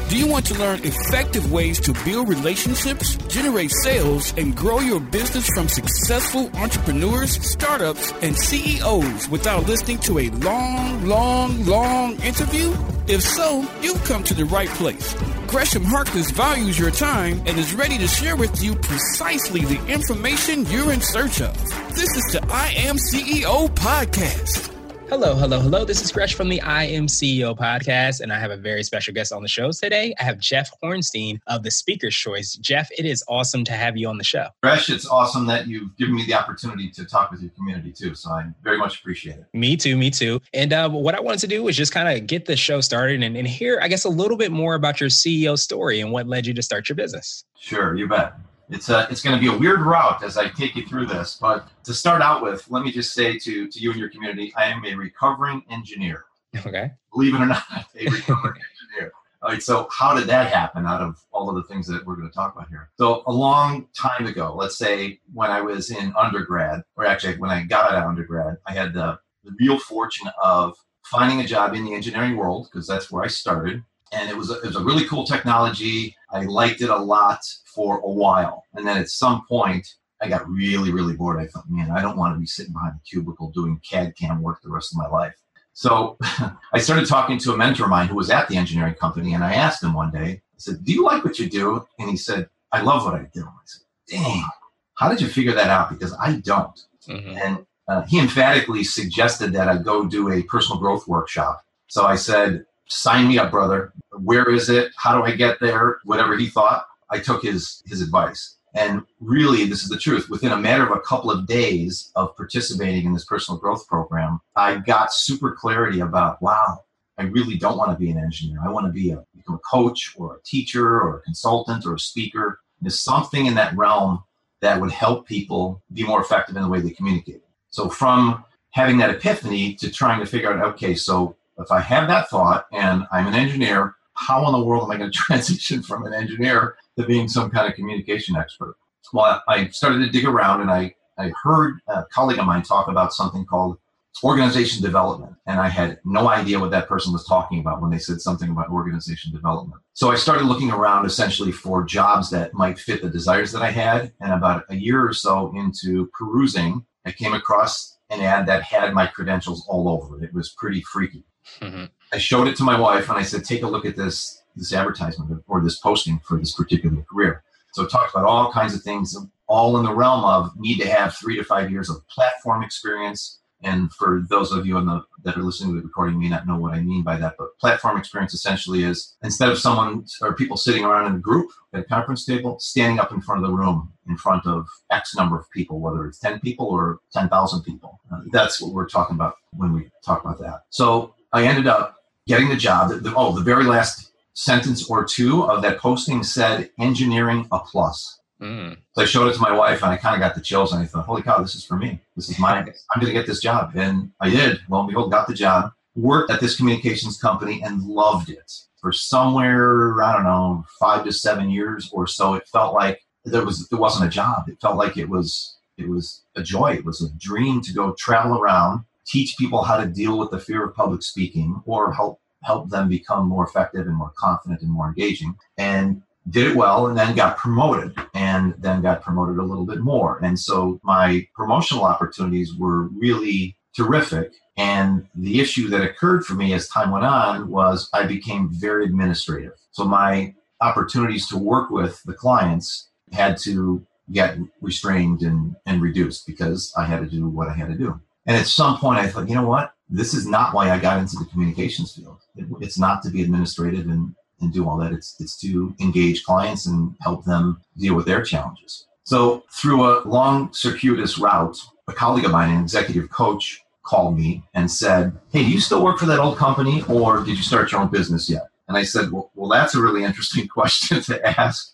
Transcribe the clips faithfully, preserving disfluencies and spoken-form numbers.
Do you want to learn effective ways to build relationships, generate sales, and grow your business from successful entrepreneurs, startups, and C E Os without listening to a long, long, long interview? If so, you've come to the right place. Gresham Harkless values your time and is ready to share with you precisely the information you're in search of. This is the I Am C E O podcast. Hello, hello, hello. This is Gresh from the I Am C E O podcast, and I have a very special guest on the show today. I have Jeff Hornstein of The Speaker's Choice. Jeff, it is awesome to have you on the show. Gresh, it's awesome that you've given me the opportunity to talk with your community too, so I very much appreciate it. Me too, me too. And uh, what I wanted to do was just kind of get the show started and, and hear, I guess, a little bit more about your C E O story and what led you to start your business. Sure, you bet. It's a, it's going to be a weird route as I take you through this, but to start out with, let me just say to, to you and your community, I am a recovering engineer. Okay. Believe it or not, a recovering engineer. All right, so how did that happen out of all of the things that we're going to talk about here? So a long time ago, let's say when I was in undergrad, or actually when I got out of undergrad, I had the, the real fortune of finding a job in the engineering world, because that's where I started. And it was, a, it was a really cool technology. I liked it a lot for a while. And then at some point, I got really, really bored. I thought, man, I don't want to be sitting behind a cubicle doing C A D C A M work the rest of my life. So I started talking to a mentor of mine who was at the engineering company. And I asked him one day, I said, do you like what you do? And he said, I love what I do. I said, dang, how did you figure that out? Because I don't. Mm-hmm. And uh, he emphatically suggested that I go do a personal growth workshop. So I said, sign me up, brother. Where is it? How do I get there? Whatever he thought, I took his his advice. And really, this is the truth. Within a matter of a couple of days of participating in this personal growth program, I got super clarity about, wow, I really don't want to be an engineer. I want to be a, become a coach or a teacher or a consultant or a speaker. There's something in that realm that would help people be more effective in the way they communicate. So from having that epiphany to trying to figure out, okay, so if I have that thought and I'm an engineer, how in the world am I going to transition from an engineer to being some kind of communication expert? Well, I started to dig around and I, I heard a colleague of mine talk about something called organization development. And I had no idea what that person was talking about when they said something about organization development. So I started looking around essentially for jobs that might fit the desires that I had. And about a year or so into perusing, I came across an ad that had my credentials all over it. It was pretty freaky. Mm-hmm. I showed it to my wife and I said, take a look at this, this advertisement or this posting for this particular career. So it talks about all kinds of things, all in the realm of need to have three to five years of platform experience. And for those of you in the, that are listening to the recording may not know what I mean by that, but platform experience essentially is instead of someone or people sitting around in a group at a conference table, standing up in front of the room in front of X number of people, whether it's ten people or ten thousand people. Uh, that's what we're talking about when we talk about that. So I ended up getting the job. The, oh, the very last sentence or two of that posting said engineering a plus. Mm. So I showed it to my wife and I kind of got the chills and I thought, holy cow, this is for me. This is mine. I'm going to get this job. And I did. Lo and behold, got the job, worked at this communications company and loved it. For somewhere, I don't know, five to seven years or so, it felt like there was, it wasn't a job. It felt like it was, it was a joy. It was a dream to go travel around, teach people how to deal with the fear of public speaking or help help them become more effective and more confident and more engaging. And did it well and then got promoted and then got promoted a little bit more. And so my promotional opportunities were really terrific. And the issue that occurred for me as time went on was I became very administrative. So my opportunities to work with the clients had to get restrained and, and reduced because I had to do what I had to do. And at some point I thought, you know what? This is not why I got into the communications field. It, it's not to be administrative and, and do all that. It's it's to engage clients and help them deal with their challenges. So through a long circuitous route, a colleague of mine, an executive coach, called me and said, hey, do you still work for that old company or did you start your own business yet? And I said, well, well that's a really interesting question to ask.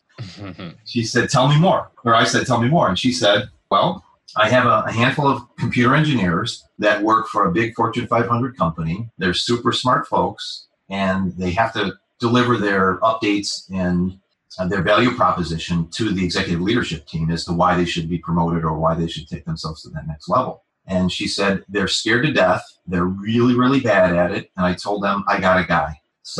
She said, tell me more. Or I said, tell me more. And she said, well, I have a, a handful of computer engineers that work for a big Fortune five hundred company. They're super smart folks, and they have to deliver their updates and uh, their value proposition to the executive leadership team as to why they should be promoted or why they should take themselves to that next level. And she said, they're scared to death. They're really, really bad at it. And I told them, I got a guy. So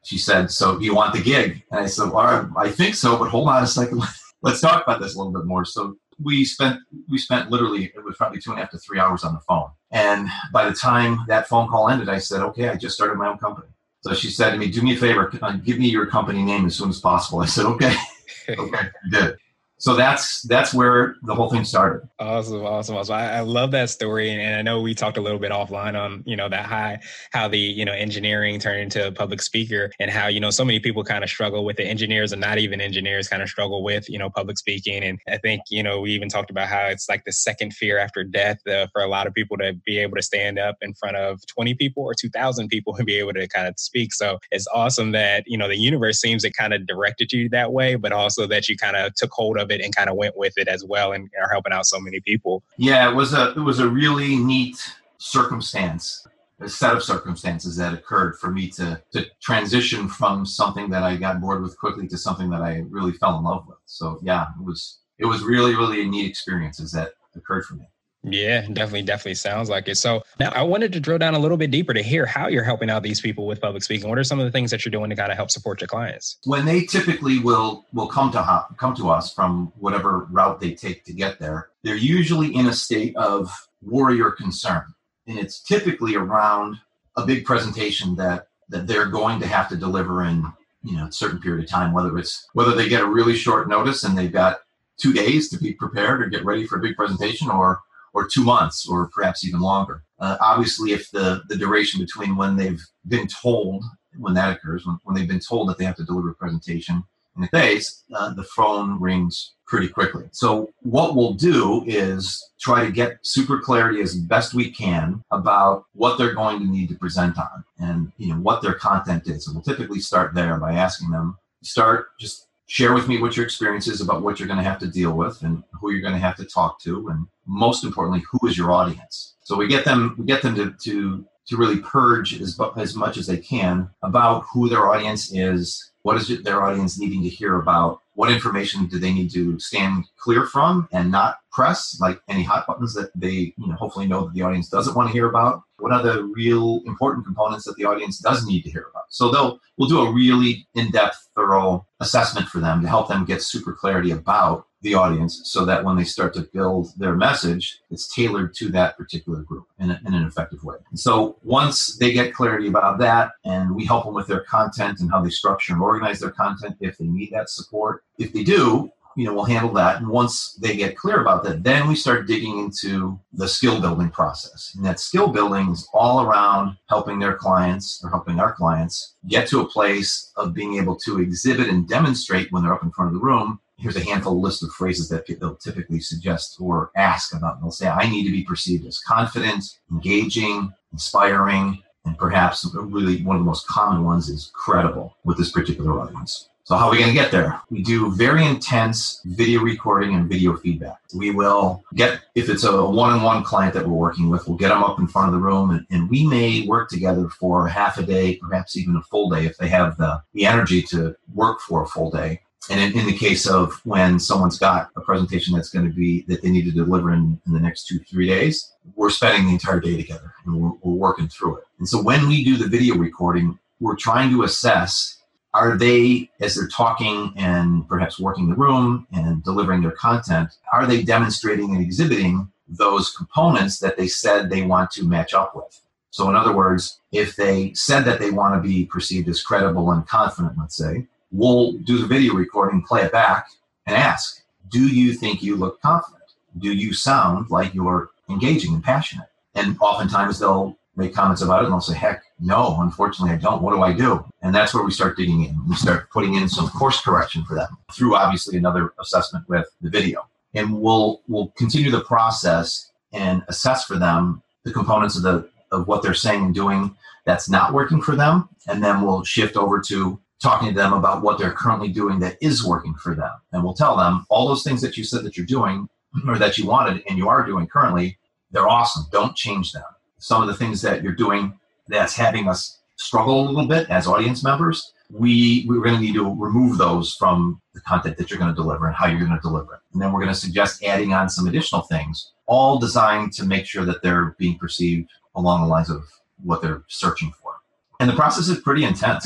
she said, so do you want the gig? And I said, well, I think so, but hold on a second. Let's talk about this a little bit more. So we spent we spent literally, it was probably two and a half to three hours on the phone. And by the time that phone call ended, I said, okay, I just started my own company. So she said to me, do me a favor, give me your company name as soon as possible. I said, okay, okay, I did. So that's that's where the whole thing started. Awesome, awesome, awesome. I, I love that story, and, and I know we talked a little bit offline on you know that high how the you know engineering turned into a public speaker, and how you know so many people kind of struggle with the engineers and not even engineers kind of struggle with you know public speaking. And I think you know we even talked about how it's like the second fear after death uh, for a lot of people to be able to stand up in front of twenty people or two thousand people and be able to kind of speak. So it's awesome that you know the universe seems to kind of directed you that way, but also that you kind of took hold of it and kind of went with it as well and are helping out so many people. Yeah, it was a it was a really neat circumstance, a set of circumstances that occurred for me to to transition from something that I got bored with quickly to something that I really fell in love with. So yeah, it was it was really, really neat experiences that occurred for me. Yeah, definitely, definitely sounds like it. So now I wanted to drill down a little bit deeper to hear how you're helping out these people with public speaking. What are some of the things that you're doing to kind of help support your clients? When they typically will will come to come to us from whatever route they take to get there, they're usually in a state of worry or concern. And it's typically around a big presentation that that they're going to have to deliver in, you know, a certain period of time, whether it's whether they get a really short notice and they've got two days to be prepared or get ready for a big presentation, or or two months, or perhaps even longer. Uh, obviously, if the, the duration between when they've been told, when that occurs, when, when they've been told that they have to deliver a presentation in a days, uh, the phone rings pretty quickly. So what we'll do is try to get super clarity as best we can about what they're going to need to present on and you know what their content is. And we'll typically start there by asking them, start just share with me what your experience is about what you're going to have to deal with and who you're going to have to talk to, and most importantly, who is your audience. So we get them, we get them to to to really purge as as much as they can about who their audience is, what is their audience needing to hear about, what information do they need to stand clear from and not press, like any hot buttons that they you know hopefully know that the audience doesn't want to hear about. What are the real important components that the audience does need to hear about? So they'll we'll do a really in-depth, thorough assessment for them to help them get super clarity about the audience, so that when they start to build their message, it's tailored to that particular group in, a, in an effective way. And so once they get clarity about that, and we help them with their content and how they structure and organize their content if they need that support. If they do, you know, we'll handle that. And once they get clear about that, then we start digging into the skill building process. And that skill building is all around helping their clients or helping our clients get to a place of being able to exhibit and demonstrate when they're up in front of the room. Here's a handful list of phrases that they'll typically suggest or ask about. They'll say, I need to be perceived as confident, engaging, inspiring, and perhaps really one of the most common ones is credible with this particular audience. So how are we going to get there? We do very intense video recording and video feedback. We will get, if it's a one-on-one client that we're working with, we'll get them up in front of the room, and, and we may work together for half a day, perhaps even a full day if they have the, the energy to work for a full day. And in, in the case of when someone's got a presentation that's going to be, that they need to deliver in, in the next two, three days, we're spending the entire day together and we're, we're working through it. And so when we do the video recording, we're trying to assess, are they, as they're talking and perhaps working the room and delivering their content, are they demonstrating and exhibiting those components that they said they want to match up with? So in other words, if they said that they want to be perceived as credible and confident, let's say, we'll do the video recording, play it back, and ask, do you think you look confident? Do you sound like you're engaging and passionate? And oftentimes they'll make comments about it and they'll say, heck, no, unfortunately I don't. What do I do? And that's where we start digging in. We start putting in some course correction for them through obviously another assessment with the video. And we'll we'll continue the process and assess for them the components of the of what they're saying and doing that's not working for them. And then we'll shift over to talking to them about what they're currently doing that is working for them. And we'll tell them all those things that you said that you're doing or that you wanted and you are doing currently, they're awesome. Don't change them. Some of the things that you're doing that's having us struggle a little bit as audience members, we, we're going to need to remove those from the content that you're going to deliver and how you're going to deliver it. And then we're going to suggest adding on some additional things, all designed to make sure that they're being perceived along the lines of what they're searching for. And the process is pretty intense.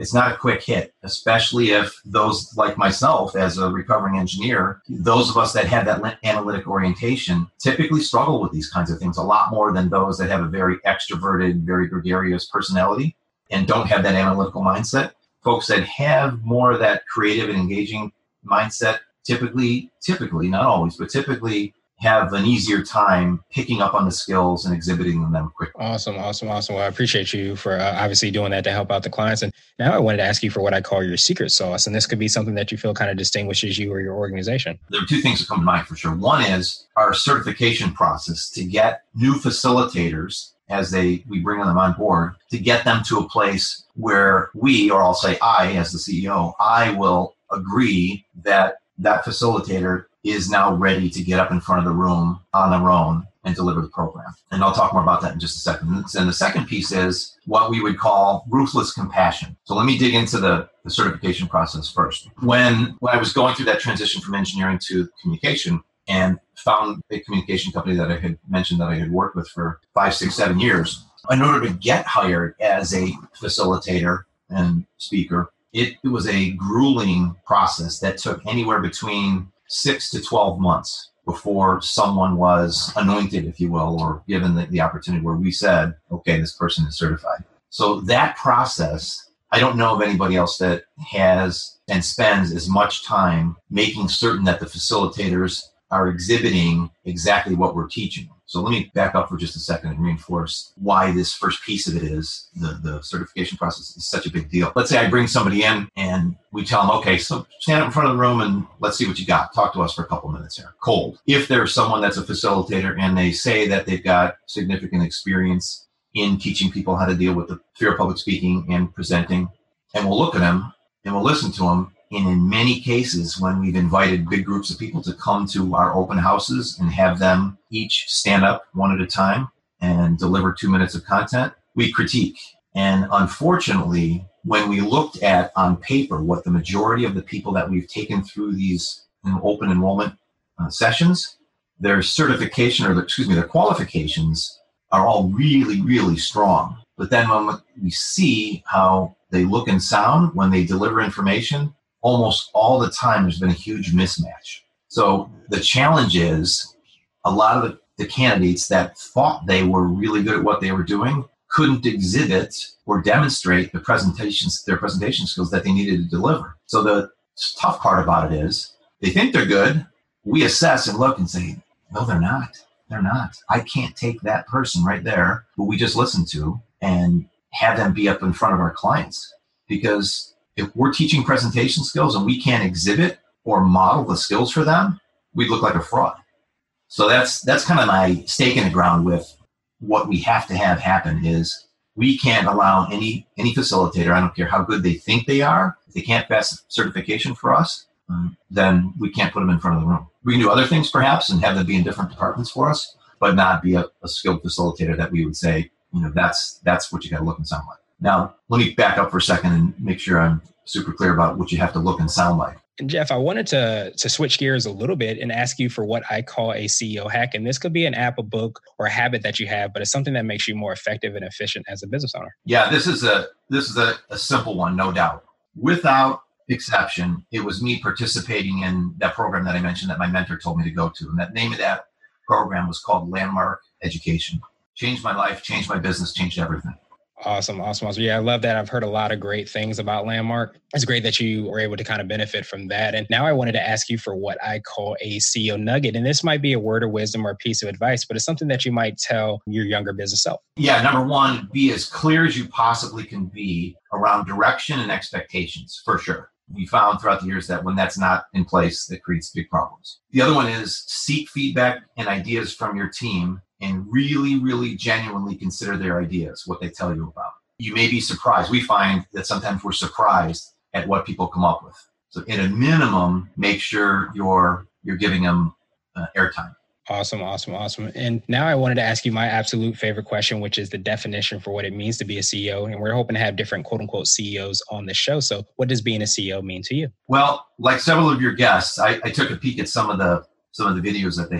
It's not a quick hit, especially if those like myself as a recovering engineer, those of us that have that analytic orientation typically struggle with these kinds of things a lot more than those that have a very extroverted, very gregarious personality and don't have that analytical mindset. Folks that have more of that creative and engaging mindset typically, typically, not always, but typically have an easier time picking up on the skills and exhibiting them quickly. Awesome, awesome, awesome. Well, I appreciate you for uh, obviously doing that to help out the clients. And now I wanted to ask you for what I call your secret sauce. And this could be something that you feel kind of distinguishes you or your organization. There are two things that come to mind for sure. One is our certification process to get new facilitators as they we bring them on board, to get them to a place where we, or I'll say I as the C E O, I will agree that that facilitator is now ready to get up in front of the room on their own and deliver the program. And I'll talk more about that in just a second. And the second piece is what we would call ruthless compassion. So let me dig into the, the certification process first. When, when I was going through that transition from engineering to communication and found a communication company that I had mentioned that I had worked with for five, six, seven years, in order to get hired as a facilitator and speaker, it, it was a grueling process that took anywhere between six to twelve months before someone was anointed, if you will, or given the, the opportunity where we said, okay, this person is certified. So that process, I don't know of anybody else that has and spends as much time making certain that the facilitators are exhibiting exactly what we're teaching. So let me back up for just a second and reinforce why this first piece of it is, the, the certification process is such a big deal. Let's say I bring somebody in and we tell them, okay, so stand up in front of the room and let's see what you got. Talk to us for a couple minutes here. Cold. If there's someone that's a facilitator and they say that they've got significant experience in teaching people how to deal with the fear of public speaking and presenting, and we'll look at them and we'll listen to them. And in many cases, when we've invited big groups of people to come to our open houses and have them each stand up one at a time and deliver two minutes of content, we critique. And unfortunately, when we looked at on paper what the majority of the people that we've taken through these open enrollment uh, sessions, their certification or their, excuse me, their qualifications are all really, really strong. But then when we see how they look and sound when they deliver information, almost all the time there's been a huge mismatch. So the challenge is a lot of the, the candidates that thought they were really good at what they were doing couldn't exhibit or demonstrate the presentations, their presentation skills that they needed to deliver. So the tough part about it is they think they're good. We assess and look and say, no, they're not. They're not. I can't take that person right there who we just listened to and have them be up in front of our clients, because if we're teaching presentation skills and we can't exhibit or model the skills for them, we'd look like a fraud. So that's that's kind of my stake in the ground with what we have to have happen is we can't allow any any facilitator, I don't care how good they think they are, if they can't pass certification for us, um, then we can't put them in front of the room. We can do other things perhaps and have them be in different departments for us, but not be a, a skilled facilitator that we would say, you know, that's that's what you got to look and sound like. Now, let me back up for a second and make sure I'm super clear about what you have to look and sound like. And Jeff, I wanted to to switch gears a little bit and ask you for what I call a C E O hack. And this could be an app, a book, or a habit that you have, but it's something that makes you more effective and efficient as a business owner. Yeah, this is a this is a, a simple one, no doubt. Without exception, it was me participating in that program that I mentioned that my mentor told me to go to. And that name of that program was called Landmark Education. Changed my life, changed my business, changed everything. Awesome, awesome, awesome. Yeah, I love that. I've heard a lot of great things about Landmark. It's great that you were able to kind of benefit from that. And now I wanted to ask you for what I call a C E O nugget. And this might be a word of wisdom or a piece of advice, but it's something that you might tell your younger business self. Yeah, number one, be as clear as you possibly can be around direction and expectations, for sure. We found throughout the years that when that's not in place, that creates big problems. The other one is seek feedback and ideas from your team and really, really genuinely consider their ideas, what they tell you about. You may be surprised. We find that sometimes we're surprised at what people come up with. So at a minimum, make sure you're you're giving them uh, airtime. Awesome, awesome, awesome. And now I wanted to ask you my absolute favorite question, which is the definition for what it means to be a C E O. And we're hoping to have different quote unquote C E Os on the show. So what does being a C E O mean to you? Well, like several of your guests, I, I took a peek at some of the some of the videos that they had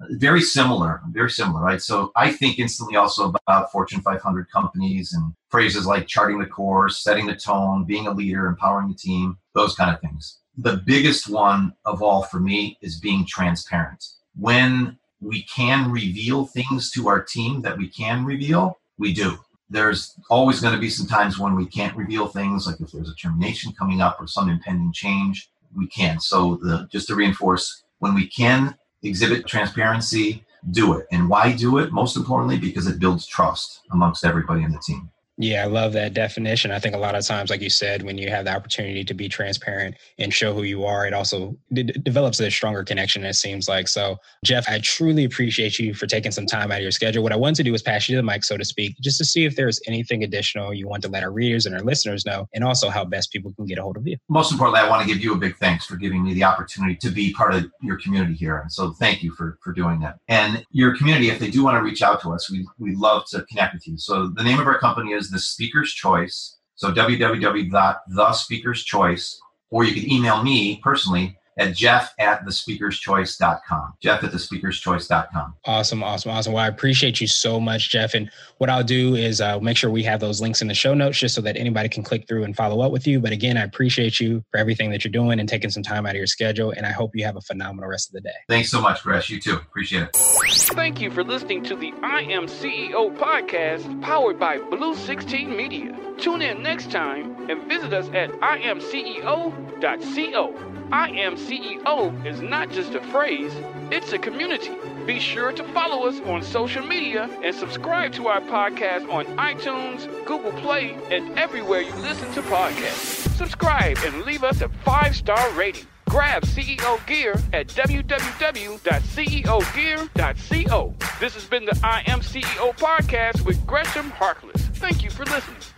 Very similar, very similar, right? So I think instantly also about Fortune five hundred companies and phrases like charting the course, setting the tone, being a leader, empowering the team, those kind of things. The biggest one of all for me is being transparent. When we can reveal things to our team that we can reveal, we do. There's always going to be some times when we can't reveal things, like if there's a termination coming up or some impending change, we can't. So the, just to reinforce, when we can exhibit transparency, do it. And why do it? Most importantly, because it builds trust amongst everybody in the team. Yeah, I love that definition. I think a lot of times, like you said, when you have the opportunity to be transparent and show who you are, it also d- develops a stronger connection, it seems like. So, Jeff, I truly appreciate you for taking some time out of your schedule. What I want to do is pass you the mic, so to speak, just to see if there's anything additional you want to let our readers and our listeners know, and also how best people can get a hold of you. Most importantly, I want to give you a big thanks for giving me the opportunity to be part of your community here. And so thank you for, for doing that. And your community, if they do want to reach out to us, we we love to connect with you. So the name of our company is The Speaker's Choice. So w w w dot the speakers choice, or you can email me personally at jeff at the speakers choice dot com. Jeff at the speakers choice dot com. Awesome, awesome, awesome. Well, I appreciate you so much, Jeff. And what I'll do is uh, make sure we have those links in the show notes just so that anybody can click through and follow up with you. But again, I appreciate you for everything that you're doing and taking some time out of your schedule. And I hope you have a phenomenal rest of the day. Thanks so much, Gresh. You too. Appreciate it. Thank you for listening to the I Am C E O podcast powered by Blue sixteen Media. Tune in next time and visit us at I am C E O dot co. I Am C E O is not just a phrase, it's a community. Be sure to follow us on social media and subscribe to our podcast on iTunes, Google Play, and everywhere you listen to podcasts. Subscribe and leave us a five-star rating. Grab C E O gear at w w w dot c e o gear dot co. This has been the I Am C E O podcast with Gresham Harkless. Thank you for listening.